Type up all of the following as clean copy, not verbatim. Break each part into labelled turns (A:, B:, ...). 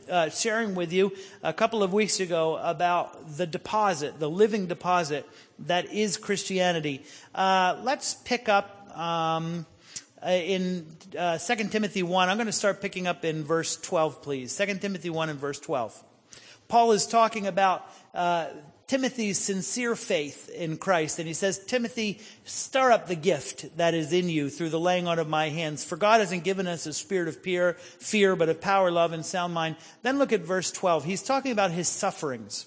A: sharing with you a couple of weeks ago about the deposit, the living deposit that is Christianity. Let's pick up in 2 Timothy 1. I'm going to start picking up in verse 12, please. 2 Timothy 1 and verse 12. Paul is talking about Timothy's sincere faith in Christ. And he says, Timothy, stir up the gift that is in you through the laying on of my hands. For God hasn't given us a spirit of fear, but of power, love, and sound mind. Then look at verse 12. He's talking about his sufferings.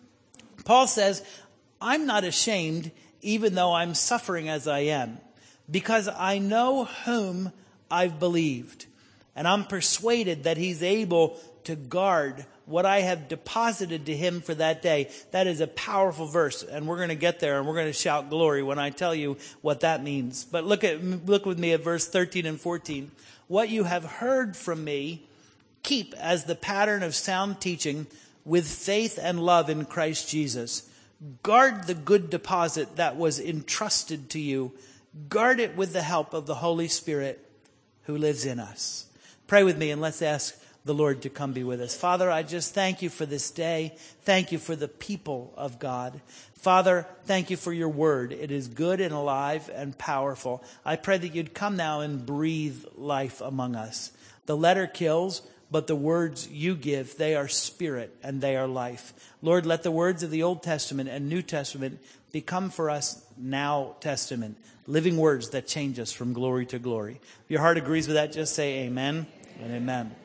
A: Paul says, I'm not ashamed, even though I'm suffering as I am, because I know whom I've believed. And I'm persuaded that he's able to guard what I have deposited to him for that day. That is a powerful verse, and we're going to get there, and we're going to shout glory when I tell you what that means. But look with me at verse 13 and 14. What you have heard from me, keep as the pattern of sound teaching with faith and love in Christ Jesus. Guard the good deposit that was entrusted to you. Guard it with the help of the Holy Spirit who lives in us. Pray with me, and let's ask the Lord to come be with us. Father, I just thank you for this day. Thank you for the people of God. Father, thank you for your word. It is good and alive and powerful. I pray that you'd come now and breathe life among us. The letter kills, but the words you give, they are spirit and they are life. Lord, let the words of the Old Testament and New Testament become for us now Testament, living words that change us from glory to glory. If your heart agrees with that, just say amen and amen.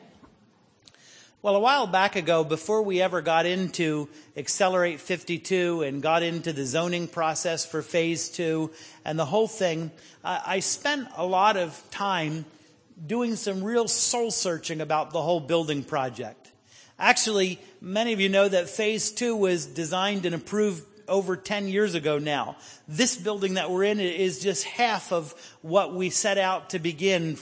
A: Well, a while back ago, before we ever got into Accelerate 52 and got into the zoning process for Phase 2 and the whole thing, I spent a lot of time doing some real soul searching about the whole building project. Actually, many of you know that Phase 2 was designed and approved over 10 years ago now. This building that we're in is just half of what we set out to begin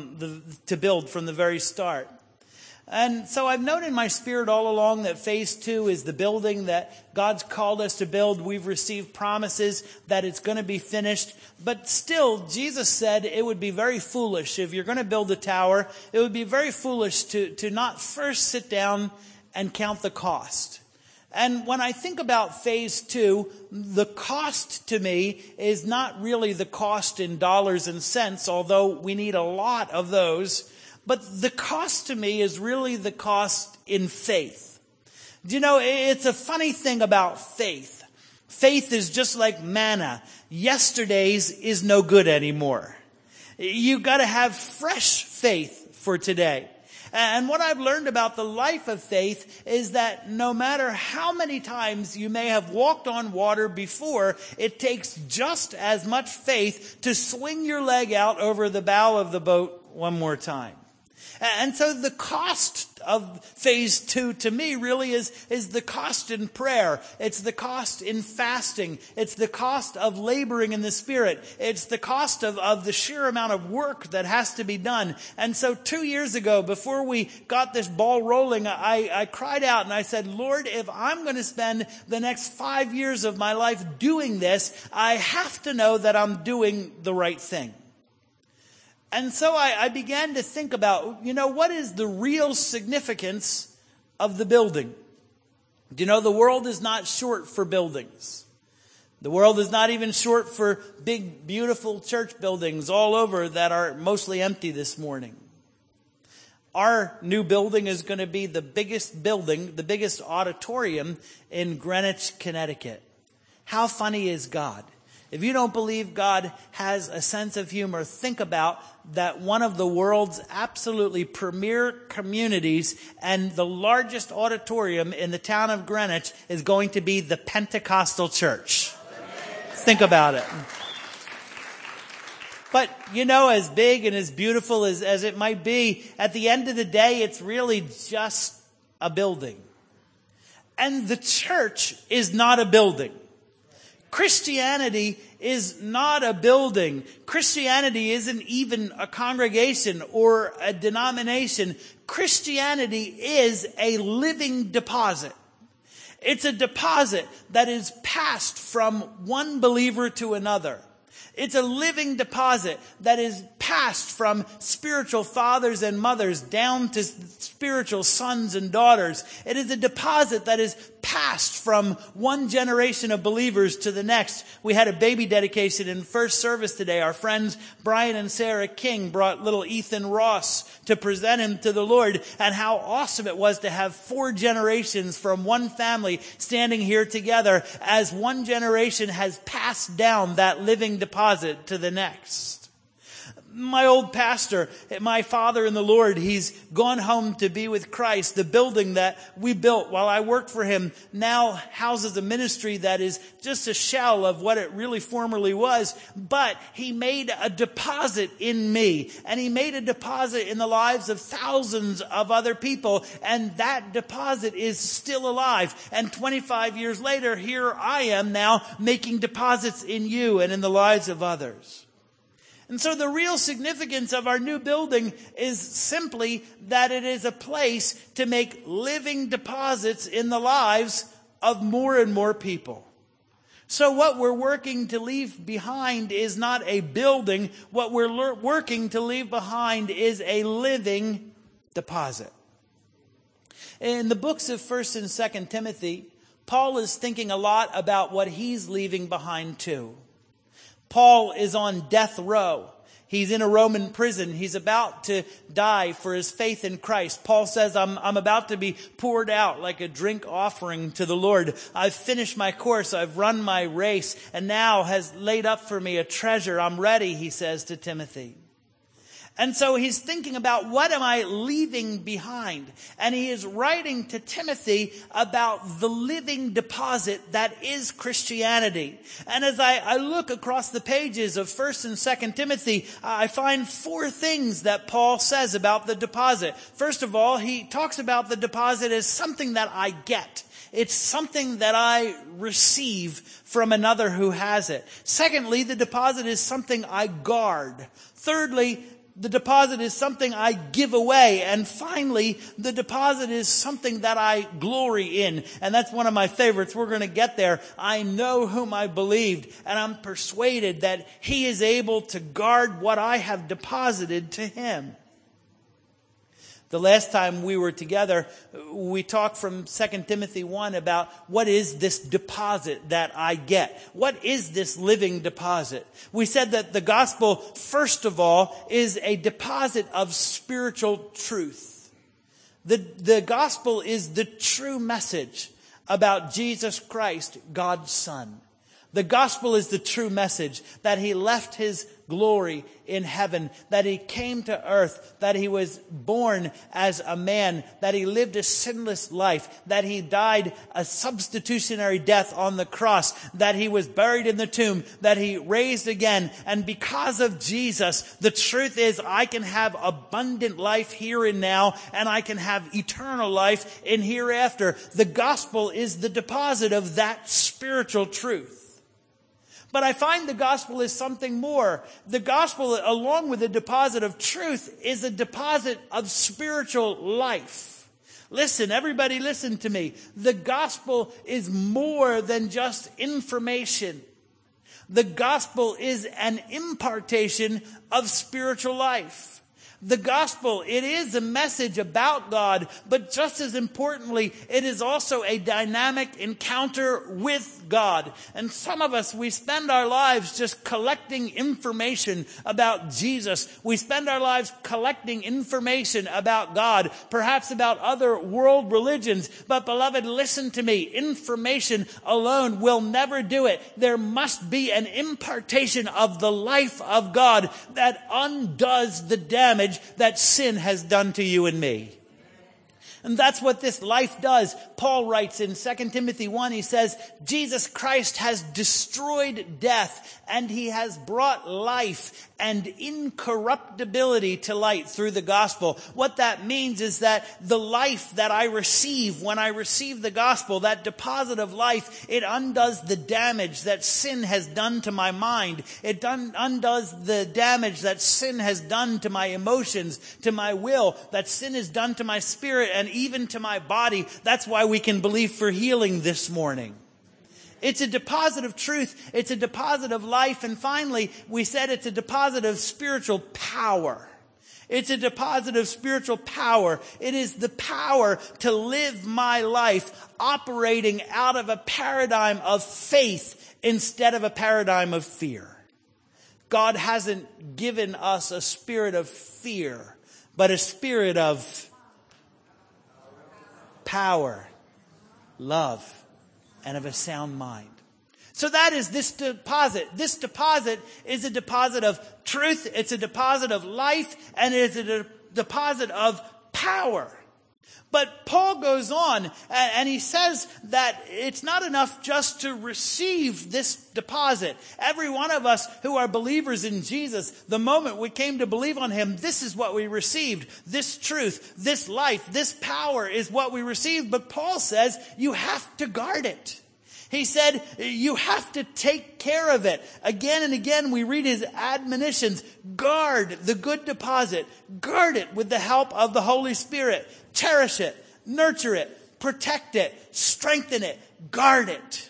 A: to build from the very start. And so I've known in my spirit all along that Phase 2 is the building that God's called us to build. We've received promises that it's going to be finished. But still, Jesus said it would be very foolish if you're going to build a tower. It would be very foolish to not first sit down and count the cost. And when I think about Phase 2, the cost to me is not really the cost in dollars and cents, although we need a lot of those. But the cost to me is really the cost in faith. Do you know, it's a funny thing about faith. Faith is just like manna. Yesterday's is no good anymore. You got to have fresh faith for today. And what I've learned about the life of faith is that no matter how many times you may have walked on water before, it takes just as much faith to swing your leg out over the bow of the boat one more time. And so the cost of Phase 2 to me really is the cost in prayer. It's the cost in fasting. It's the cost of laboring in the Spirit. It's the cost of the sheer amount of work that has to be done. And so 2 years ago, before we got this ball rolling, I cried out and I said, Lord, if I'm going to spend the next 5 years of my life doing this, I have to know that I'm doing the right thing. And so I began to think about, what is the real significance of the building? The world is not short for buildings. The world is not even short for big, beautiful church buildings all over that are mostly empty this morning. Our new building is going to be the biggest building, the biggest auditorium in Greenwich, Connecticut. How funny is God? If you don't believe God has a sense of humor, think about that one of the world's absolutely premier communities and the largest auditorium in the town of Greenwich is going to be the Pentecostal church. Think about it. But, as big and as beautiful as it might be, at the end of the day, it's really just a building. And the church is not a building. Christianity is not a building. Christianity isn't even a congregation or a denomination. Christianity is a living deposit. It's a deposit that is passed from one believer to another. It's a living deposit that is passed from spiritual fathers and mothers down to spiritual sons and daughters. It is a deposit that is passed from one generation of believers to the next. We had a baby dedication in first service today. Our friends Brian and Sarah King brought little Ethan Ross to present him to the Lord, and how awesome it was to have 4 generations from one family standing here together as one generation has passed down that living deposit to the next. My old pastor, my father in the Lord, he's gone home to be with Christ. The building that we built while I worked for him now houses a ministry that is just a shell of what it really formerly was. But he made a deposit in me, and he made a deposit in the lives of thousands of other people. And that deposit is still alive. And 25 years later, here I am now making deposits in you and in the lives of others. And so the real significance of our new building is simply that it is a place to make living deposits in the lives of more and more people. So what we're working to leave behind is not a building. What we're working to leave behind is a living deposit. In the books of 1st and 2nd Timothy, Paul is thinking a lot about what he's leaving behind too. Paul is on death row. He's in a Roman prison. He's about to die for his faith in Christ. Paul says, I'm about to be poured out like a drink offering to the Lord. I've finished my course. I've run my race, and now has laid up for me a treasure. I'm ready, he says to Timothy. And so he's thinking about, what am I leaving behind? And he is writing to Timothy about the living deposit that is Christianity. And as I look across the pages of 1st and 2nd Timothy, I find 4 things that Paul says about the deposit. First of all, he talks about the deposit as something that I get. It's something that I receive from another who has it. Secondly, the deposit is something I guard. Thirdly, the deposit is something I give away. And finally, the deposit is something that I glory in. And that's one of my favorites. We're going to get there. I know whom I believed, and I'm persuaded that he is able to guard what I have deposited to him. The last time we were together, we talked from 2 Timothy 1 about what is this deposit that I get? What is this living deposit? We said that the gospel, first of all, is a deposit of spiritual truth. The gospel is the true message about Jesus Christ, God's Son. The gospel is the true message that he left his glory in heaven, that he came to earth, that he was born as a man, that he lived a sinless life, that he died a substitutionary death on the cross, that he was buried in the tomb, that he raised again. And because of Jesus, the truth is I can have abundant life here and now, and I can have eternal life in hereafter. The gospel is the deposit of that spiritual truth. But I find the gospel is something more. The gospel, along with the deposit of truth, is a deposit of spiritual life. Listen, everybody listen to me. The gospel is more than just information. The gospel is an impartation of spiritual life. The gospel, it is a message about God, but just as importantly, it is also a dynamic encounter with God. And some of us, we spend our lives just collecting information about Jesus. We spend our lives collecting information about God, perhaps about other world religions. But beloved, listen to me. Information alone will never do it. There must be an impartation of the life of God that undoes the damage that sin has done to you and me. And that's what this life does. Paul writes in 2 Timothy 1, he says, Jesus Christ has destroyed death, and he has brought life and incorruptibility to light through the gospel. What that means is that the life that I receive when I receive the gospel, that deposit of life, it undoes the damage that sin has done to my mind. It undoes the damage that sin has done to my emotions, to my will, that sin has done to my spirit and even to my body. That's why we can believe for healing this morning. It's a deposit of truth. It's a deposit of life. And finally, we said it's a deposit of spiritual power. It's a deposit of spiritual power. It is the power to live my life operating out of a paradigm of faith instead of a paradigm of fear. God hasn't given us a spirit of fear, but a spirit of power, love, and of a sound mind. So that is this deposit. This deposit is a deposit of truth. It's a deposit of life, and it's a deposit of power. But Paul goes on and he says that it's not enough just to receive this deposit. Every one of us who are believers in Jesus, the moment we came to believe on him, this is what we received. This truth, this life, this power is what we received. But Paul says you have to guard it. He said you have to take care of it. Again and again we read his admonitions. Guard the good deposit. Guard it with the help of the Holy Spirit. Cherish it. Nurture it. Protect it. Strengthen it. Guard it.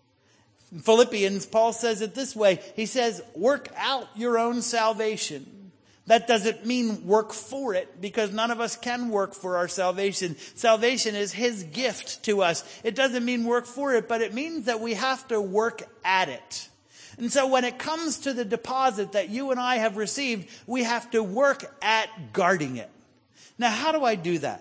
A: In Philippians, Paul says it this way. He says, work out your own salvation. That doesn't mean work for it, because none of us can work for our salvation. Salvation is his gift to us. It doesn't mean work for it, but it means that we have to work at it. And so when it comes to the deposit that you and I have received, we have to work at guarding it. Now, how do I do that?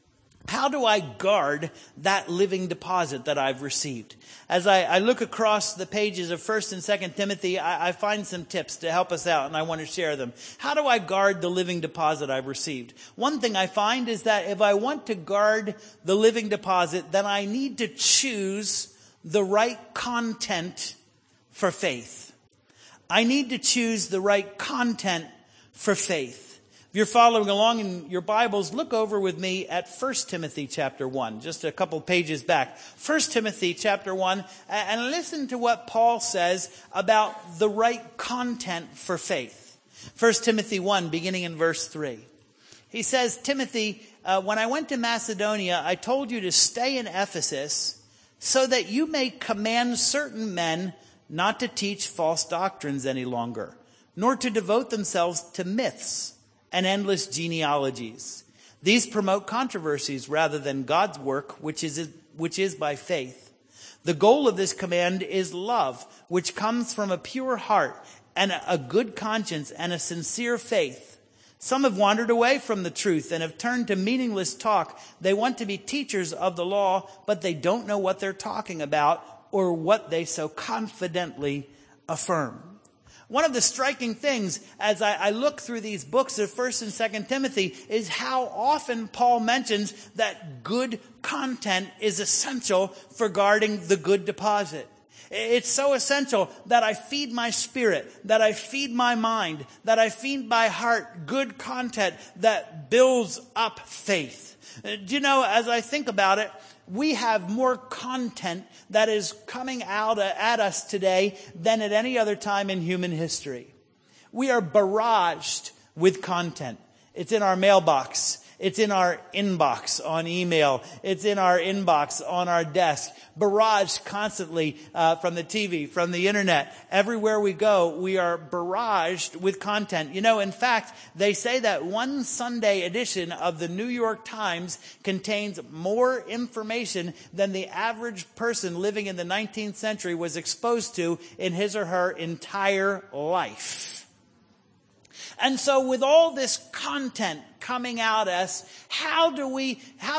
A: How do I guard that living deposit that I've received? As I look across the pages of 1 and 2 Timothy, I find some tips to help us out, and I want to share them. How do I guard the living deposit I've received? One thing I find is that if I want to guard the living deposit, then I need to choose the right content for faith. I need to choose the right content for faith. If you're following along in your Bibles, look over with me at 1 Timothy chapter 1, just a couple pages back. 1 Timothy chapter 1, and listen to what Paul says about the right content for faith. 1 Timothy 1, beginning in verse 3. He says, Timothy, when I went to Macedonia, I told you to stay in Ephesus so that you may command certain men not to teach false doctrines any longer, nor to devote themselves to myths and endless genealogies. These promote controversies rather than God's work, which is by faith. The goal of this command is love, which comes from a pure heart and a good conscience and a sincere faith. Some have wandered away from the truth and have turned to meaningless talk. They want to be teachers of the law, but they don't know what they're talking about or what they so confidently affirm. One of the striking things as I look through these books of 1 and 2 Timothy is how often Paul mentions that good content is essential for guarding the good deposit. It's so essential that I feed my spirit, that I feed my mind, that I feed my heart good content that builds up faith. Do you know, as I think about it, we have more content that is coming out at us today than at any other time in human history. We are barraged with content. It's in our mailbox. It's in our inbox on email. It's in our inbox on our desk. Barraged constantly from the TV, from the internet. Everywhere we go, we are barraged with content. You know, in fact, they say that one Sunday edition of the New York Times contains more information than the average person living in the 19th century was exposed to in his or her entire life. And so with all this content coming out at us, how do we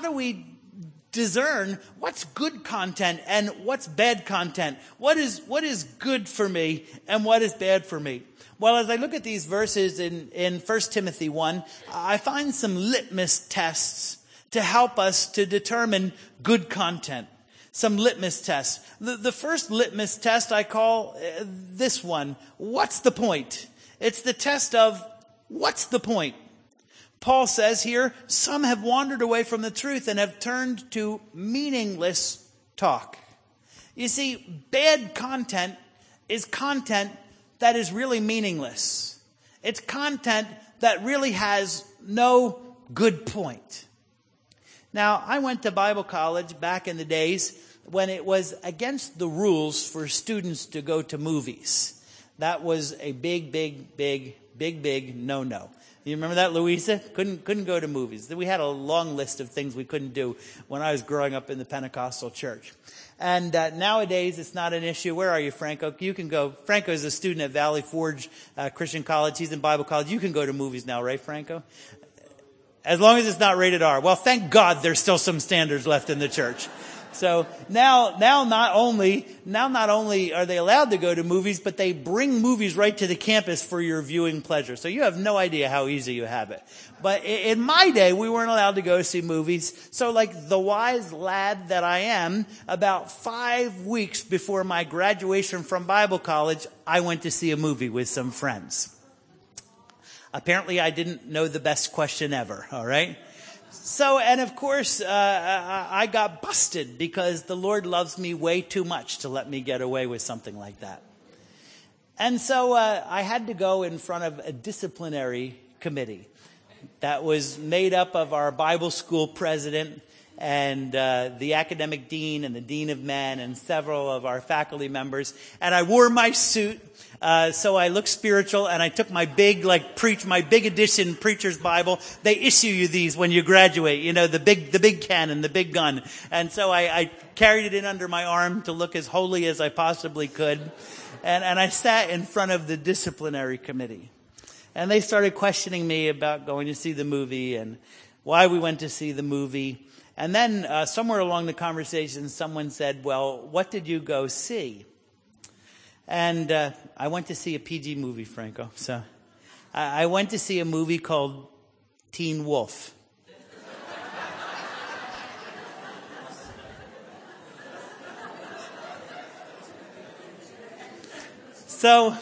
A: discern what's good content and what's bad content? What is good for me and what is bad for me? Well, as I look at these verses in 1 Timothy 1, I find some litmus tests to help us to determine good content. Some litmus tests. The first litmus test I call this one. What's the point? It's the test of what's the point? Paul says here, some have wandered away from the truth and have turned to meaningless talk. You see, bad content is content that is really meaningless. It's content that really has no good point. Now, I went to Bible college back in the days when it was against the rules for students to go to movies. That was a big no-no. You remember that, Louisa? Couldn't go to movies. We had a long list of things we couldn't do when I was growing up in the Pentecostal church. And nowadays, it's not an issue. Where are you, Franco? You can go. Franco is a student at Valley Forge Christian College. He's in Bible college. You can go to movies now, right, Franco? As long as it's not rated R. Well, thank God there's still some standards left in the church. So now not only are they allowed to go to movies, but they bring movies right to the campus for your viewing pleasure. So you have no idea how easy you have it. But in my day, we weren't allowed to go see movies. So like the wise lad that I am, about 5 weeks before my graduation from Bible college, I went to see a movie with some friends. Apparently I didn't know the best question ever, all right? So, and of course, I got busted because the Lord loves me way too much to let me get away with something like that. And so I had to go in front of a disciplinary committee that was made up of our Bible school president and the academic dean and the dean of men and several of our faculty members. And I wore my suit. So I looked spiritual, and I took my big edition preacher's Bible. They issue you these when you graduate, you know, the big canon, the big gun. And so I carried it in under my arm to look as holy as I possibly could. And I sat in front of the disciplinary committee. And they started questioning me about going to see the movie and why we went to see the movie. And then somewhere along the conversation, someone said, well, what did you go see? And I went to see a PG movie, Franco. So I went to see a movie called Teen Wolf. So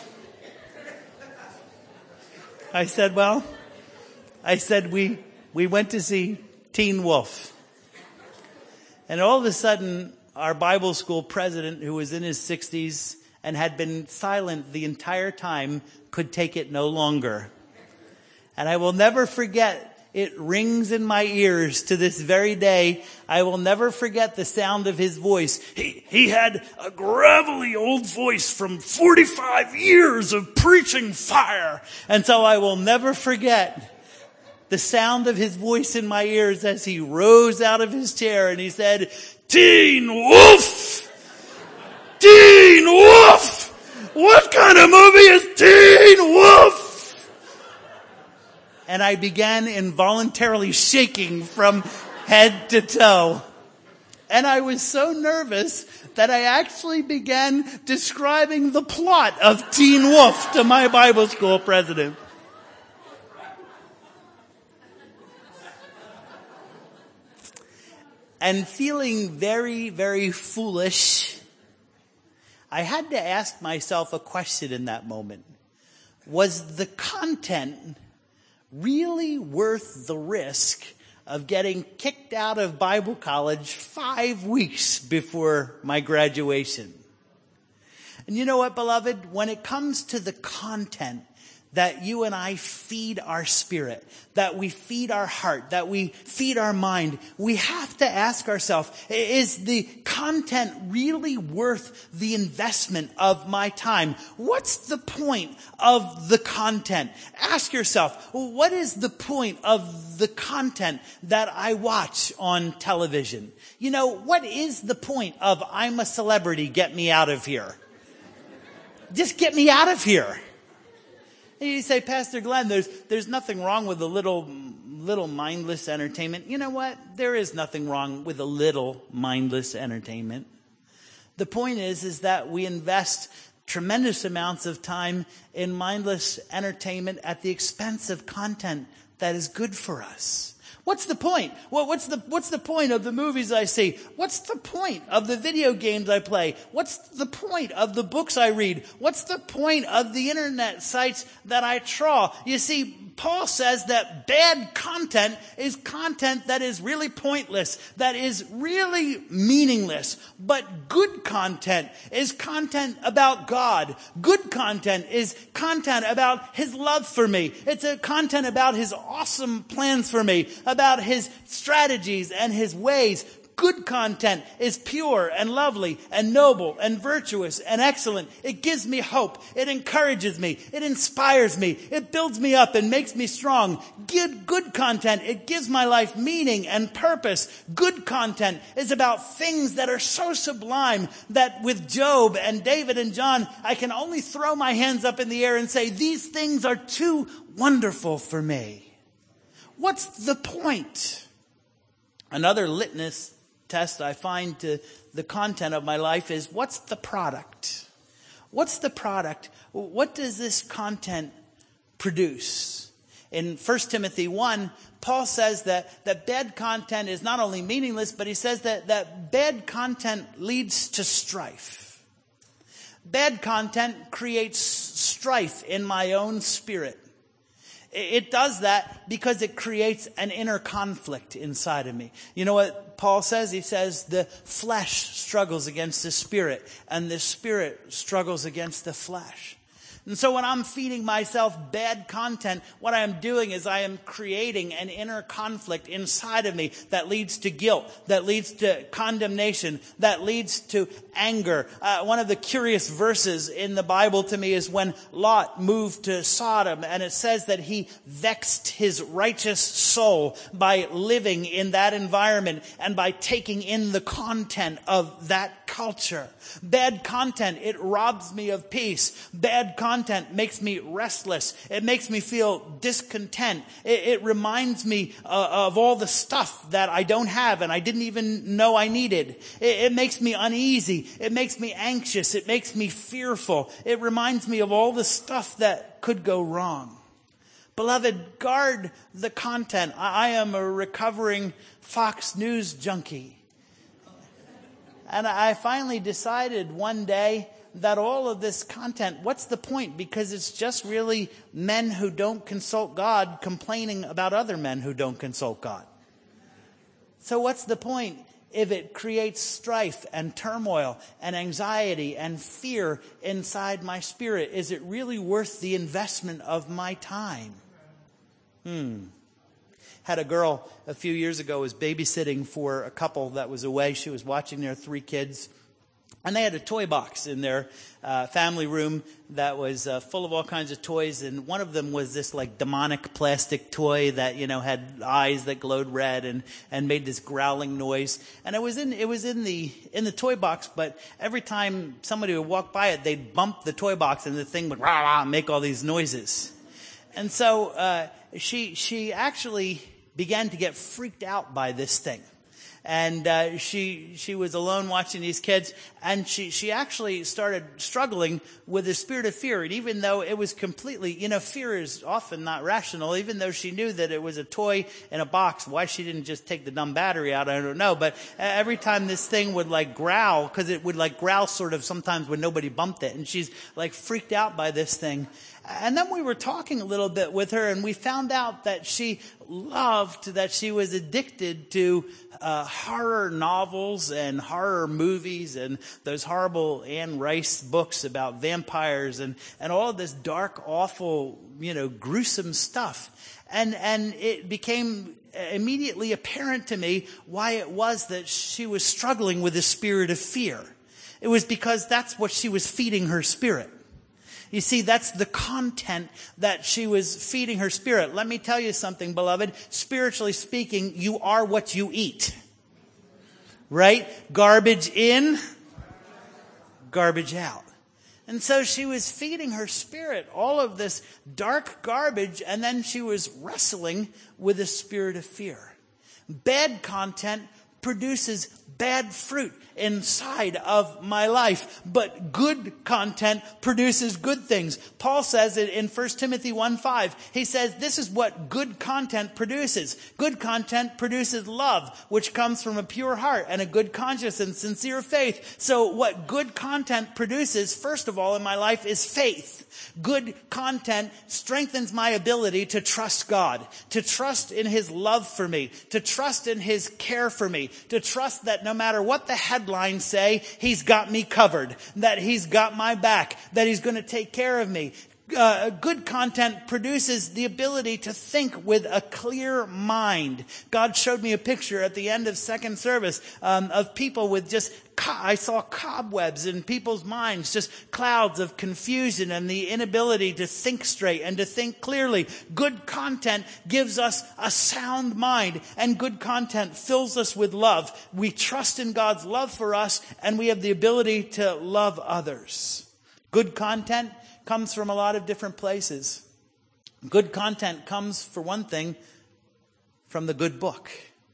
A: I said, we went to see Teen Wolf. And all of a sudden, our Bible school president, who was in his 60s, and had been silent the entire time, could take it no longer. And I will never forget, it rings in my ears to this very day. I will never forget the sound of his voice. He had a gravelly old voice from 45 years of preaching fire. And so I will never forget the sound of his voice in my ears as he rose out of his chair and he said, Teen Wolf! Teen Wolf! What kind of movie is Teen Wolf? And I began involuntarily shaking from head to toe. And I was so nervous that I actually began describing the plot of Teen Wolf to my Bible school president. And feeling very, very foolish, I had to ask myself a question in that moment. Was the content really worth the risk of getting kicked out of Bible college 5 weeks before my graduation? And you know what, beloved? When it comes to the content that you and I feed our spirit, that we feed our heart, that we feed our mind, we have to ask ourselves, is the content really worth the investment of my time? What's the point of the content? Ask yourself, what is the point of the content that I watch on television? You know, what is the point of I'm a celebrity, get me out of here? Just get me out of here. And you say, Pastor Glenn, there's nothing wrong with a little mindless entertainment. You know what? There is nothing wrong with a little mindless entertainment. The point is that we invest tremendous amounts of time in mindless entertainment at the expense of content that is good for us. What's the point? Well, what's the point of the movies I see? What's the point of the video games I play? What's the point of the books I read? What's the point of the internet sites that I trawl? You see, Paul says that bad content is content that is really pointless, that is really meaningless. But good content is content about God. Good content is content about His love for me. It's a content about His awesome plans for me, about His strategies and His ways. Good content is pure and lovely and noble and virtuous and excellent. It gives me hope. It encourages me. It inspires me. It builds me up and makes me strong. Good content, it gives my life meaning and purpose. Good content is about things that are so sublime that with Job and David and John, I can only throw my hands up in the air and say, these things are too wonderful for me. What's the point? Another litmus test I find to the content of my life is, what's the product? What's the product? What does this content produce? In 1 Timothy 1, Paul says that bad content is not only meaningless, but he says that bad content leads to strife. Bad content creates strife in my own spirit. It does that because it creates an inner conflict inside of me. You know what Paul says? He says the flesh struggles against the spirit, and the spirit struggles against the flesh. And so when I'm feeding myself bad content, what I am doing is I am creating an inner conflict inside of me that leads to guilt, that leads to condemnation, that leads to anger. One of the curious verses in the Bible to me is when Lot moved to Sodom, and it says that he vexed his righteous soul by living in that environment and by taking in the content of that culture. Bad content, it robs me of peace. Bad content makes me restless. It makes me feel discontent. It reminds me of all the stuff that I don't have and I didn't even know I needed. It makes me uneasy. It makes me anxious. It makes me fearful. It reminds me of all the stuff that could go wrong. Beloved, guard the content. I am a recovering Fox News junkie. And I finally decided one day that all of this content, what's the point? Because it's just really men who don't consult God complaining about other men who don't consult God. So what's the point if it creates strife and turmoil and anxiety and fear inside my spirit? Is it really worth the investment of my time? Had a girl a few years ago was babysitting for a couple that was away. She was watching their 3 kids. And they had a toy box in their family room that was full of all kinds of toys. And one of them was this like demonic plastic toy that, you know, had eyes that glowed red and made this growling noise. And it was in the toy box, but every time somebody would walk by it, they'd bump the toy box and the thing would rah, rah, make all these noises. And so she actually began to get freaked out by this thing. And she was alone watching these kids, and she actually started struggling with the spirit of fear. And even though it was completely, you know, fear is often not rational, even though she knew that it was a toy in a box, why she didn't just take the dumb battery out, I don't know. But every time this thing would like growl, because it would like growl sort of sometimes when nobody bumped it, and she's like freaked out by this thing. And then we were talking a little bit with her, and we found out that she was addicted to horror novels and horror movies and those horrible Anne Rice books about vampires and all of this dark, awful, you know, gruesome stuff. And it became immediately apparent to me why it was that she was struggling with the spirit of fear. It was because that's what she was feeding her spirit. You see, that's the content that she was feeding her spirit. Let me tell you something, beloved. Spiritually speaking, you are what you eat. Right? Garbage in, garbage out. And so she was feeding her spirit all of this dark garbage, and then she was wrestling with the spirit of fear. Bad content produces bad fruit inside of my life. But good content produces good things. Paul says it in 1 Timothy 1:5. He says this is what good content produces. Good content produces love, which comes from a pure heart and a good conscience and sincere faith. So what good content produces, first of all, in my life is faith. Good content strengthens my ability to trust God, to trust in His love for me, to trust in His care for me, to trust that no matter what the headlines say, He's got me covered, that He's got my back, that He's going to take care of me. Good content produces the ability to think with a clear mind. God showed me a picture at the end of second service of people with just, I saw cobwebs in people's minds, just clouds of confusion and the inability to think straight and to think clearly. Good content gives us a sound mind, and good content fills us with love. We trust in God's love for us, and we have the ability to love others. Good content comes from a lot of different places. Good content comes, for one thing, from the good book.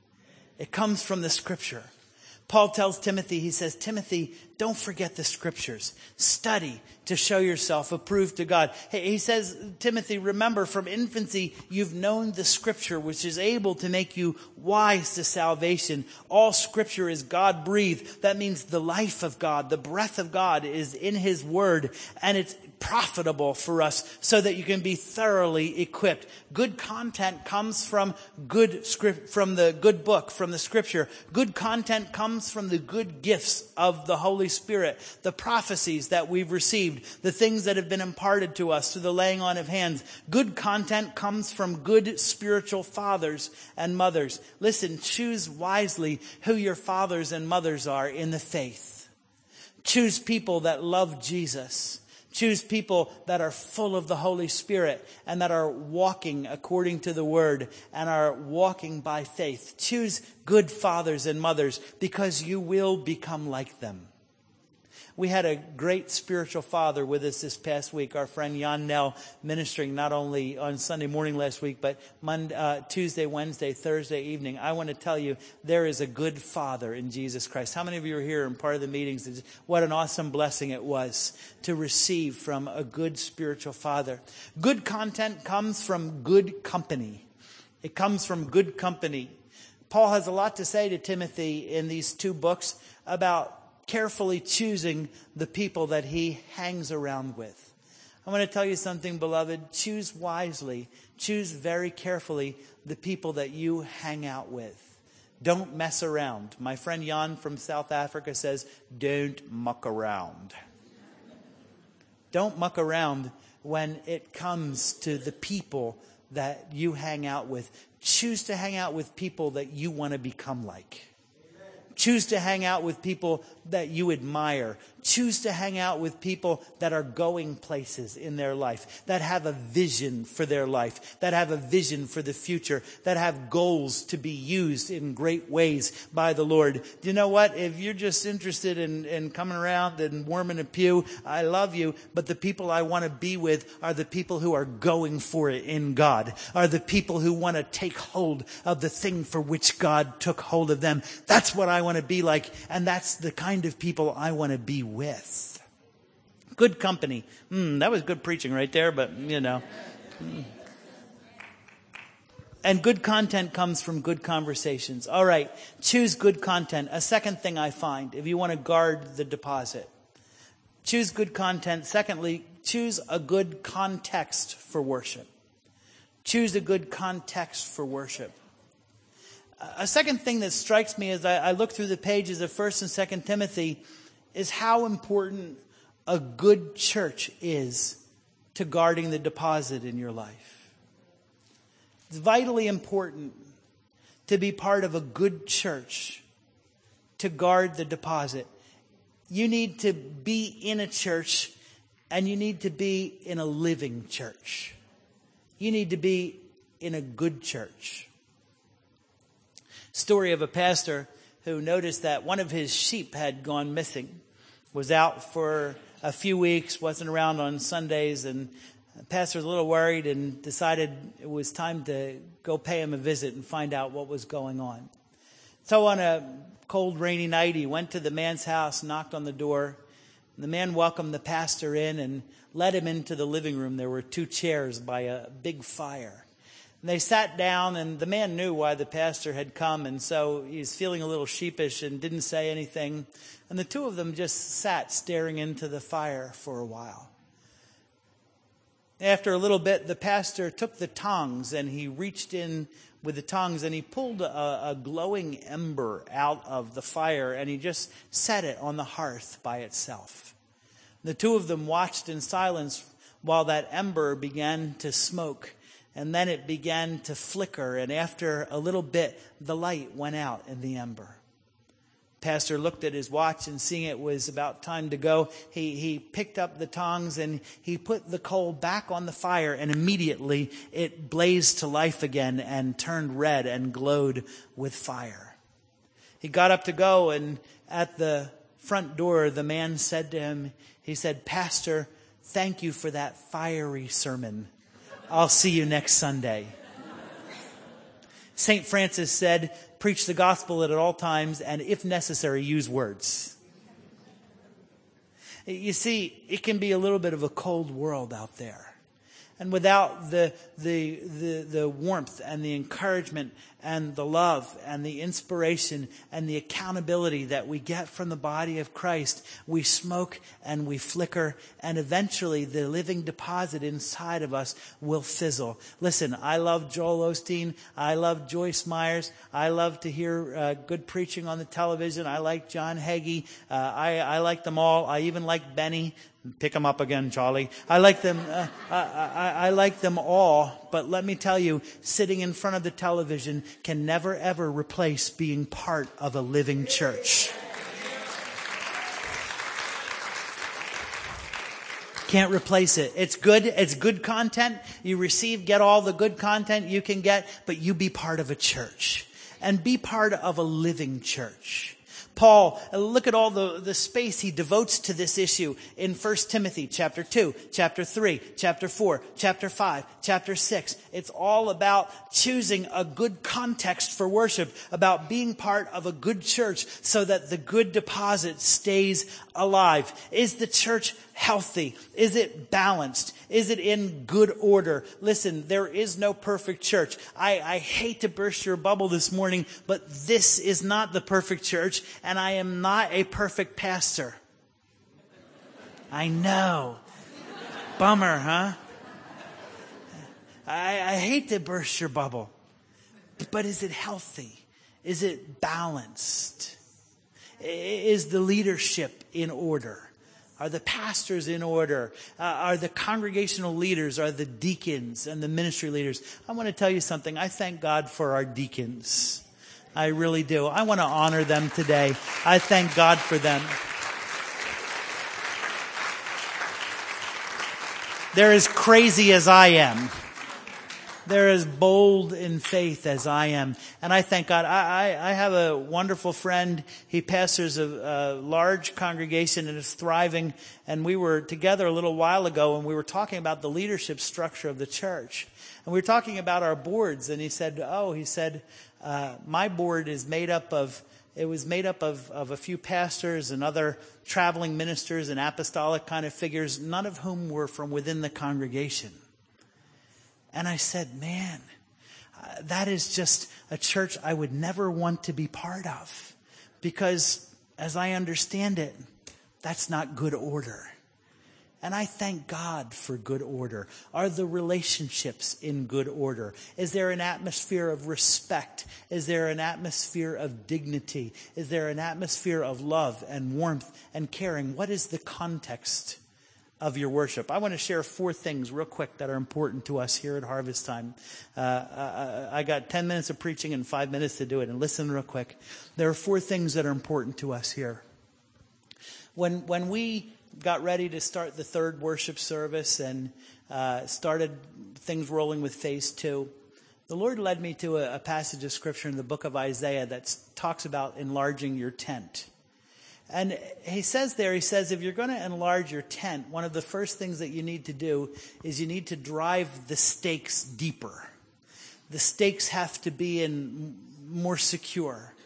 A: It comes from the Scripture. Paul tells Timothy, he says, Timothy, don't forget the Scriptures. Study to show yourself approved to God. He says, Timothy, remember from infancy you've known the Scripture, which is able to make you wise to salvation. All Scripture is God-breathed. That means the life of God, the breath of God is in His Word, and it's profitable for us so that you can be thoroughly equipped. Good content comes from good script, from the good book, from the Scripture. Good content comes from the good gifts of the Holy Spirit, the prophecies that we've received, the things that have been imparted to us through the laying on of hands. Good content comes from good spiritual fathers and mothers. Listen, choose wisely who your fathers and mothers are in the faith. Choose people that love Jesus. Choose people that are full of the Holy Spirit and that are walking according to the Word and are walking by faith. Choose good fathers and mothers because you will become like them. We had a great spiritual father with us this past week, our friend Jan Nell, ministering not only on Sunday morning last week, but Tuesday, Wednesday, Thursday evening. I want to tell you, there is a good father in Jesus Christ. How many of you are here and part of the meetings? What an awesome blessing it was to receive from a good spiritual father. Good content comes from good company. It comes from good company. Paul has a lot to say to Timothy in these two books about carefully choosing the people that he hangs around with. I want to tell you something, beloved. Choose wisely. Choose very carefully the people that you hang out with. Don't mess around. My friend Jan from South Africa says, don't muck around. Don't muck around when it comes to the people that you hang out with. Choose to hang out with people that you want to become like. Choose to hang out with people that you admire. Choose to hang out with people that are going places in their life, that have a vision for their life, that have a vision for the future, that have goals to be used in great ways by the Lord. Do you know what? If you're just interested in coming around and warming a pew, I love you, but the people I want to be with are the people who are going for it in God, are the people who want to take hold of the thing for which God took hold of them. That's what I want to be like, and that's the kind of people I want to be with. Good company. That was good preaching right there, but you know. And good content comes from good conversations. All right, choose good content. A second thing I find, if you want to guard the deposit, choose good content. Secondly, choose a good context for worship. Choose a good context for worship. A second thing that strikes me as I look through the pages of 1 and 2 Timothy is how important a good church is to guarding the deposit in your life. It's vitally important to be part of a good church to guard the deposit. You need to be in a church, and you need to be in a living church. You need to be in a good church. Story of a pastor who noticed that one of his sheep had gone missing, was out for a few weeks, wasn't around on Sundays, and the pastor was a little worried and decided it was time to go pay him a visit and find out what was going on. So on a cold, rainy night, he went to the man's house, knocked on the door. The man welcomed the pastor in and led him into the living room. There were 2 chairs by a big fire. And they sat down, and the man knew why the pastor had come, and so he's feeling a little sheepish and didn't say anything. And the 2 of them just sat staring into the fire for a while. After a little bit, the pastor took the tongs, and he reached in with the tongs, and he pulled a glowing ember out of the fire, and he just set it on the hearth by itself. The 2 of them watched in silence while that ember began to smoke, and then it began to flicker, and after a little bit, the light went out in the ember. Pastor looked at his watch, and seeing it was about time to go, he picked up the tongs and he put the coal back on the fire, and immediately it blazed to life again and turned red and glowed with fire. He got up to go, and at the front door, the man said to him, he said, "Pastor, thank you for that fiery sermon. I'll see you next Sunday." St. Francis said, "Preach the gospel at all times, and if necessary, use words." You see, it can be a little bit of a cold world out there. And without the warmth and the encouragement and the love and the inspiration and the accountability that we get from the body of Christ, we smoke and we flicker, and eventually the living deposit inside of us will fizzle. Listen, I love Joel Osteen. I love Joyce Myers. I love to hear good preaching on the television. I like John Hagee. I like them all. I even like Benny. Pick them up again, Charlie. I like them. I like them all. But let me tell you, sitting in front of the television can never ever replace being part of a living church. Can't replace it. It's good. It's good content. You receive, get all the good content you can get, but you be part of a church and be part of a living church. Paul, look at all the space he devotes to this issue in 1 Timothy chapter 2, chapter 3, chapter 4, chapter 5, chapter 6. It's all about choosing a good context for worship, about being part of a good church so that the good deposit stays alive. Is the church healthy? Is it balanced? Is it in good order? Listen, there is no perfect church. I hate to burst your bubble this morning, but this is not the perfect church, and I am not a perfect pastor. I know. Bummer, huh? I hate to burst your bubble, but is it healthy? Is it balanced? Is the leadership in order? Are the pastors in order? Are the congregational leaders? Are the deacons and the ministry leaders? I want to tell you something. I thank God for our deacons. I really do. I want to honor them today. I thank God for them. They're as crazy as I am. They're as bold in faith as I am. And I thank God. I have a wonderful friend. He pastors a large congregation and is thriving. And we were together a little while ago, and we were talking about the leadership structure of the church. And we were talking about our boards. And he said, my board is made up of a few pastors and other traveling ministers and apostolic kind of figures, none of whom were from within the congregation. And I said, man, that is just a church I would never want to be part of. Because as I understand it, that's not good order. And I thank God for good order. Are the relationships in good order? Is there an atmosphere of respect? Is there an atmosphere of dignity? Is there an atmosphere of love and warmth and caring? What is the context of your worship? I want to share 4 things real quick that are important to us here at Harvest Time. I got 10 minutes of preaching and 5 minutes to do it. And listen real quick. There are 4 things that are important to us here. When we got ready to start the 3rd worship service and started things rolling with phase 2, the Lord led me to a passage of scripture in the book of Isaiah that talks about enlarging your tent. And he says, if you're going to enlarge your tent, one of the first things that you need to do is you need to drive the stakes deeper. The stakes have to be more secure.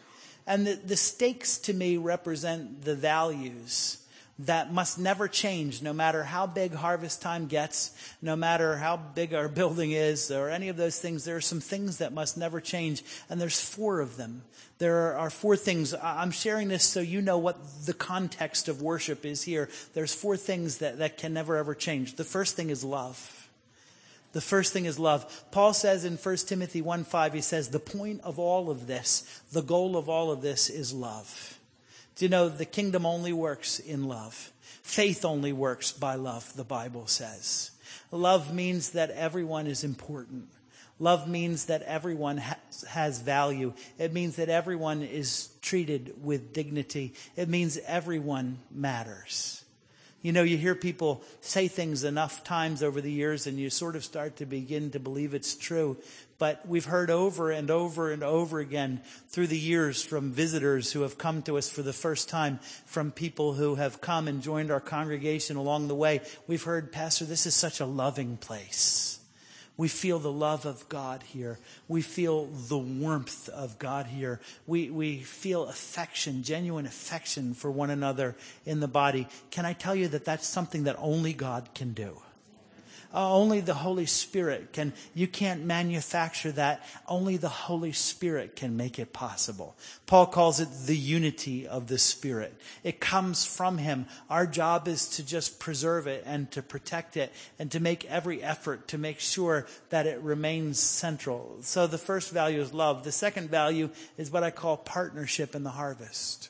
A: And the stakes to me represent the values that must never change, no matter how big harvest time gets, no matter how big our building is, or any of those things. There are some things that must never change, and there's 4 of them. There are 4 things. I'm sharing this so you know what the context of worship is here. There's 4 things that can never ever change. The first thing is love. The first thing is love. Paul says in 1 Timothy 1:5, he says, the point of all of this, the goal of all of this is love. Do you know the kingdom only works in love? Faith only works by love, the Bible says. Love means that everyone is important. Love means that everyone has value. It means that everyone is treated with dignity. It means everyone matters. You know, you hear people say things enough times over the years and you sort of start to begin to believe it's true. But we've heard over and over and over again through the years from visitors who have come to us for the first time, from people who have come and joined our congregation along the way. We've heard, Pastor, this is such a loving place. We feel the love of God here. We feel the warmth of God here. We feel affection, genuine affection for one another in the body. Can I tell you that that's something that only God can do? Only the Holy Spirit can. You can't manufacture that. Only the Holy Spirit can make it possible. Paul calls it the unity of the Spirit. It comes from Him. Our job is to just preserve it and to protect it and to make every effort to make sure that it remains central. So the first value is love. The second value is what I call partnership in the harvest.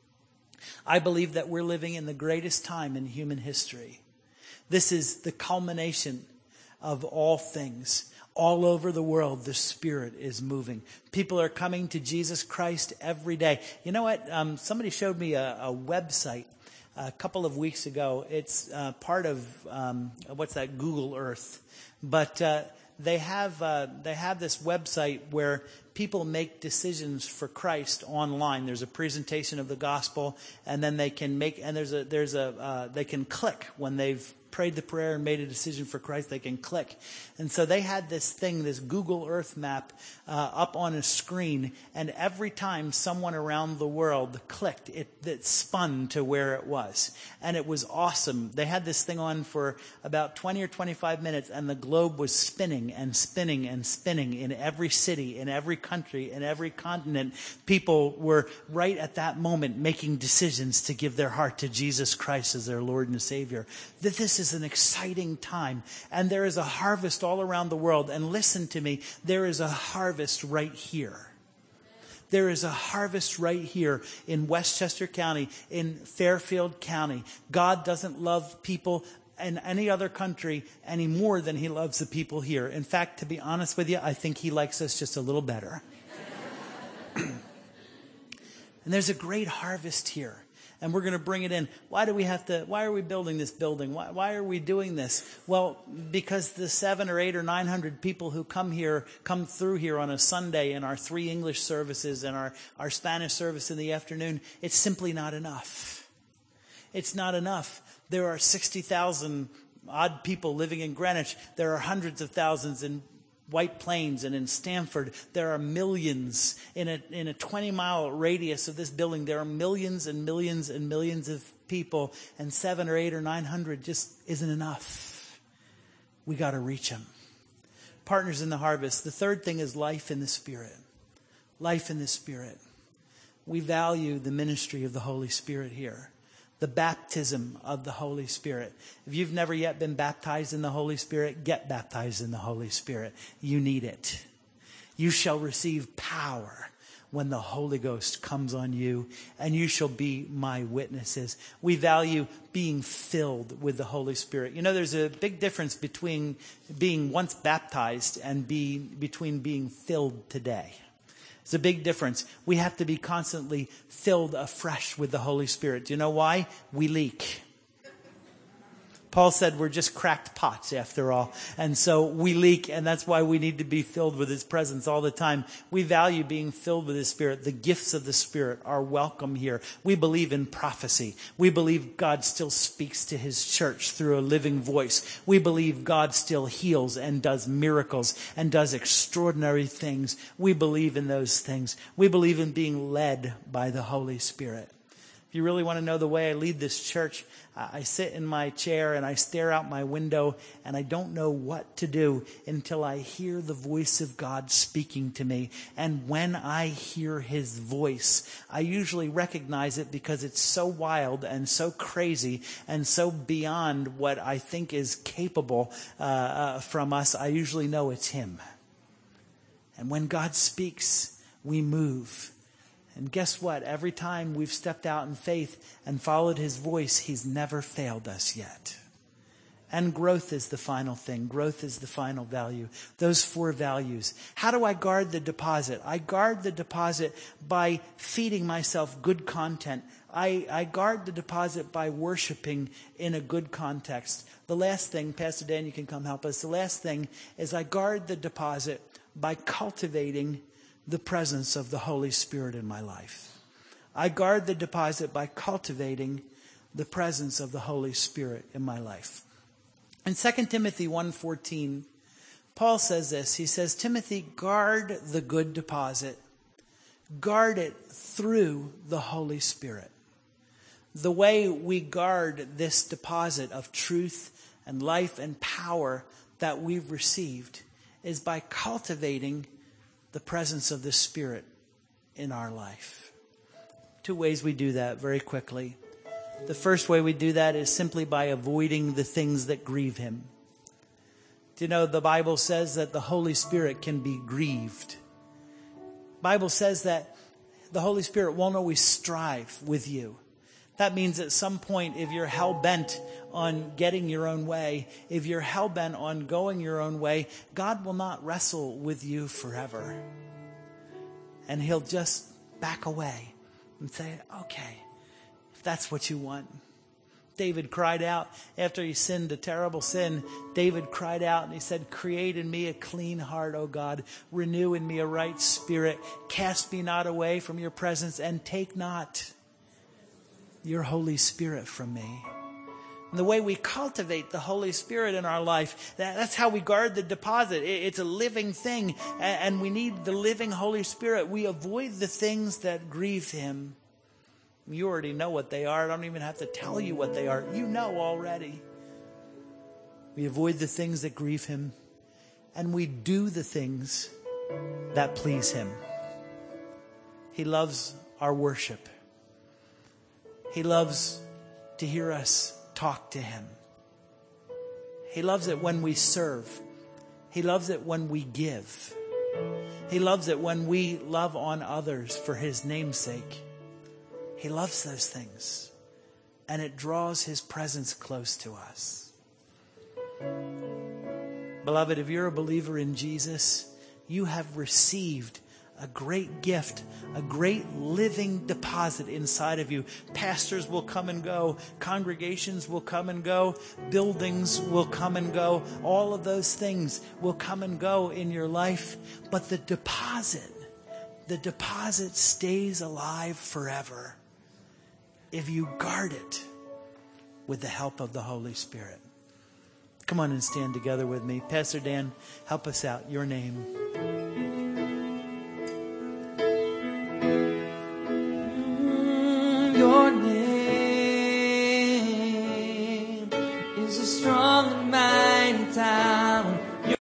A: I believe that we're living in the greatest time in human history. This is the culmination of all things. All over the world, the Spirit is moving. People are coming to Jesus Christ every day. You know what? Somebody showed me a website a couple of weeks ago. It's part of, Google Earth. But they have this website where people make decisions for Christ online. There's a presentation of the gospel, and then they can make, and they can click when they've prayed the prayer and made a decision for Christ. They can click. And so they had this Google Earth map up on a screen, and every time someone around the world clicked, it spun to where it was. And it was awesome. They had this thing on for about 20 or 25 minutes, and the globe was spinning and spinning and spinning in every city, in every country, in every continent. People were right at that moment making decisions to give their heart to Jesus Christ as their Lord and Savior. This is an exciting time, and there is a harvest all around the world. And listen to me, there is a harvest right here. There is a harvest right here in Westchester County, in Fairfield County. God doesn't love people in any other country any more than He loves the people here. In fact, to be honest with you, I think He likes us just a little better. And there's a great harvest here. And we're going to bring it in. Why are we building this building? Why are we doing this? Well, because the 700 or 800 or 900 people who come through here on a Sunday in our 3 English services and our Spanish service in the afternoon, it's simply not enough. It's not enough. There are 60,000 odd people living in Greenwich. There are hundreds of thousands in White Plains and in Stamford. There are millions in a 20-mile radius of this building. There are millions and millions and millions of people, and 700 or 800 or 900 just isn't enough. We got to reach them. Partners in the harvest. The third thing is life in the Spirit. Life in the Spirit. We value the ministry of the Holy Spirit here. The baptism of the Holy Spirit. If you've never yet been baptized in the Holy Spirit, get baptized in the Holy Spirit. You need it. You shall receive power when the Holy Ghost comes on you, and you shall be my witnesses. We value being filled with the Holy Spirit. You know, there's a big difference between being once baptized and between being filled today. It's a big difference. We have to be constantly filled afresh with the Holy Spirit. Do you know why? We leak. Paul said we're just cracked pots after all. And so we leak, and that's why we need to be filled with his presence all the time. We value being filled with his Spirit. The gifts of the Spirit are welcome here. We believe in prophecy. We believe God still speaks to his church through a living voice. We believe God still heals and does miracles and does extraordinary things. We believe in those things. We believe in being led by the Holy Spirit. If you really want to know the way I lead this church, I sit in my chair and I stare out my window and I don't know what to do until I hear the voice of God speaking to me. And when I hear his voice, I usually recognize it because it's so wild and so crazy and so beyond what I think is capable from us. I usually know it's him. And when God speaks, we move. And guess what? Every time we've stepped out in faith and followed his voice, he's never failed us yet. And growth is the final thing. Growth is the final value. Those 4 values. How do I guard the deposit? I guard the deposit by feeding myself good content. I guard the deposit by worshiping in a good context. The last thing, Pastor Dan, you can come help us. The last thing is I guard the deposit by cultivating the presence of the Holy Spirit in my life. I guard the deposit by cultivating the presence of the Holy Spirit in my life. In 2 Timothy 1:14, Paul says this. He says, Timothy, guard the good deposit. Guard it through the Holy Spirit. The way we guard this deposit of truth and life and power that we've received is by cultivating the presence of the Spirit in our life. 2 ways we do that very quickly. The first way we do that is simply by avoiding the things that grieve him. Do you know the Bible says that the Holy Spirit can be grieved? The Bible says that the Holy Spirit won't always strive with you. That means at some point, if you're hell-bent on getting your own way, if you're hell-bent on going your own way, God will not wrestle with you forever. And he'll just back away and say, okay, if that's what you want. David cried out after he sinned a terrible sin. David cried out and he said, create in me a clean heart, O God. Renew in me a right spirit. Cast me not away from your presence and take not your Holy Spirit from me. And the way we cultivate the Holy Spirit in our life, that's how we guard the deposit. It's a living thing, and we need the living Holy Spirit. We avoid the things that grieve him. You already know what they are. I don't even have to tell you what they are. You know already. We avoid the things that grieve him, and we do the things that please him. He loves our worship. He loves to hear us talk to him. He loves it when we serve. He loves it when we give. He loves it when we love on others for his name's sake. He loves those things. And it draws his presence close to us. Beloved, if you're a believer in Jesus, you have received a great gift, a great living deposit inside of you. Pastors will come and go. Congregations will come and go. Buildings will come and go. All of those things will come and go in your life. But the deposit stays alive forever if you guard it with the help of the Holy Spirit. Come on and stand together with me. Pastor Dan, help us out. Your name. Your name.